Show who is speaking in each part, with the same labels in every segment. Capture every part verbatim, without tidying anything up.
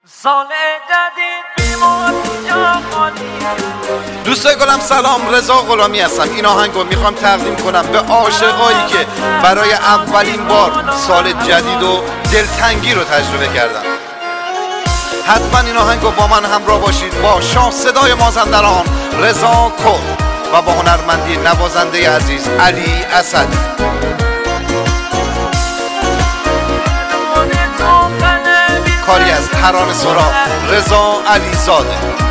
Speaker 1: سال جدید بیمار جا خالی.
Speaker 2: دوستای گلم سلام، رضا غلامی هستم. این آهنگو میخوام تقدیم کنم به عاشقایی که برای اولین بار سال جدید و دلتنگی رو تجربه کردن. حتما این آهنگو با من همراه باشید، با شاه صدای مازندران رضا کرد و با هنرمندی نوازنده عزیز علی اسد. کاری از ترانه سرا رضا علیزاده.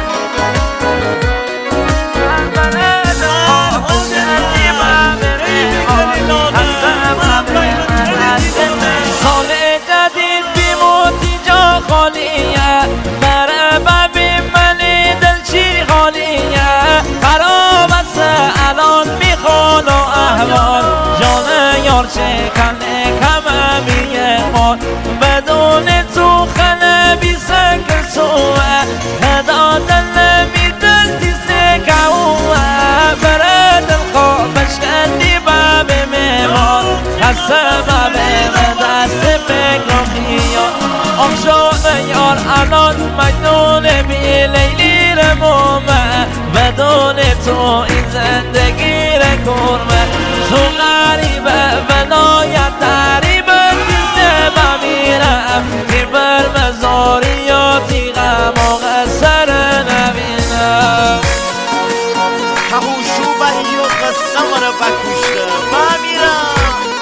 Speaker 1: سال جدید بیموتی جا خالیه، بره ببین منی دل چی خالیه. خراب است الان میخوان و احوال، جان یار چه کنه کمه میه مال. بدون تو خنه بی سکر سوه، هدا دل بی دل تیسه کهوه. بره دل خوابش کندی باب میمار، خسته باب دست فکر و خیال. آخشان یار الان مجنون بی لیلی رمومه، بدون تو این زندگی رکورمه. تو غریبه ولایت دریبه تیزه بمیرم، که بر مزاریاتی غم و غسر نبینم.
Speaker 3: کهوشو بهی و قصه مرا بکشته بمیرم.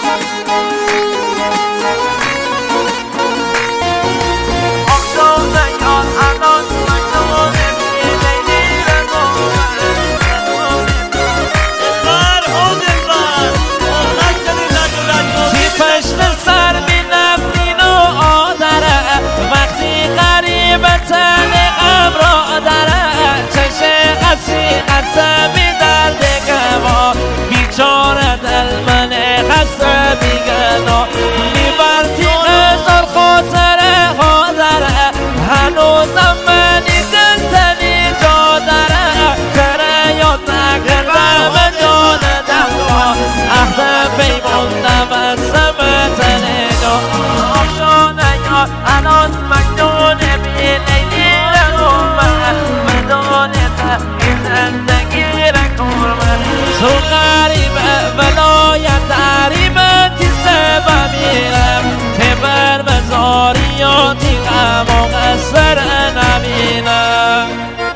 Speaker 1: قسمی درد گوا بیچاره دل من خسته بیگنا. میبرتی هزار خاطره ها داره، هنوزم منی دل تنی جا داره. تره یاد نکردم جان دلها، عهد پیموندم از سمت نگاه. آشان یار الان مجنون بی لیلی رمومه، بدانت زندگی رکورمه. تو غریبه ولایت دریبه تیزه بمیرم، که بر مزاریاتی غم و غسر نبینم.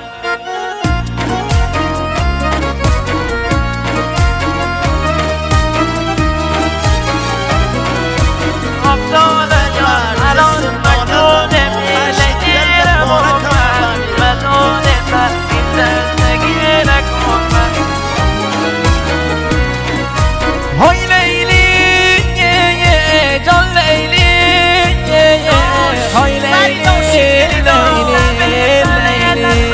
Speaker 1: آفتان یار الان مجنون بی لیلی رمومه، بدانت زندگی رکورمه. های لیلی جان لیلی، های لیلی لیلی.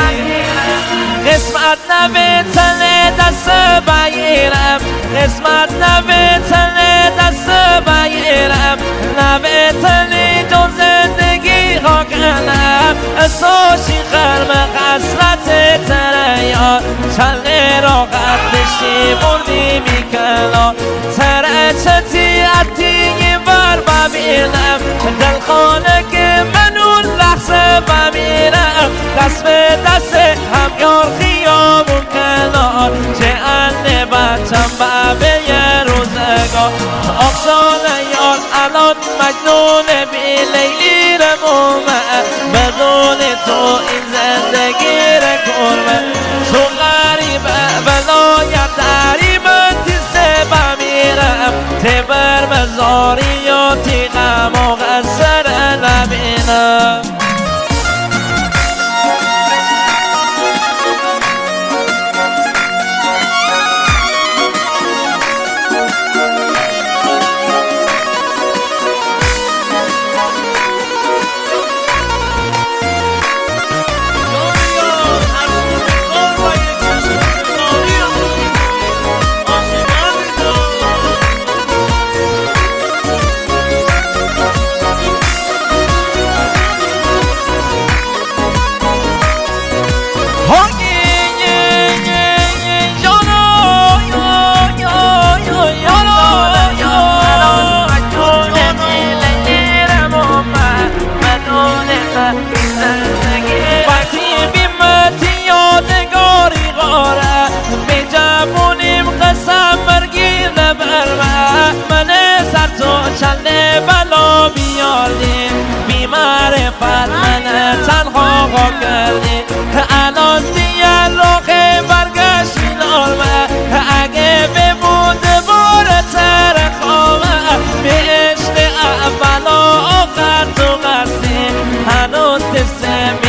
Speaker 1: قسمت نبیتنه دست بگیرم، قسمت نبیتنه دست بگیرم. نبیتنی جو زندگی ها کنم، اساشی خرم خسلت تره یار. چله را قد بشی بردی میکنم، تره چتی عطی بر ببینم. دل خانه که من اون لحظه ببینم، دست به دست هم یار خیابون کنار. چه انه بچم ببه یه روزگار. آخشان یار الان مجنون بی لیلی رمومه، بدون تو این زندگی رکورمه. تو غریبه ولایت دریبه تیزه بمیرم، ته بر مزاریاتی غم و غسر نبینم. وقتی بیمتی یادگاری غاره به جوونیم قسم مرگیر نبرمه من سر تو چند بلا بیاردی بی معرفت من تنها ها کردی الان دیگه راه برگشتی نامه اگه بمود بار تر خوامه به عشق اول و آخر تو قصدی هنوز دسته